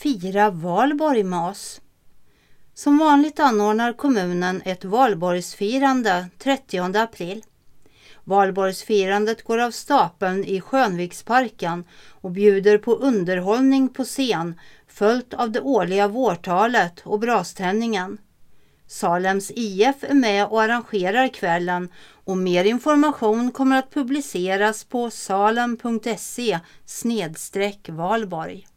Fira valborg med oss. Som vanligt anordnar kommunen ett valborgsfirande 30 april. Valborgsfirandet går av stapeln i Skönviksparken och bjuder på underhållning på scen, följt av det årliga vårtalet och braständningen. Salems IF är med och arrangerar kvällen och mer information kommer att publiceras på salem.se/valborg.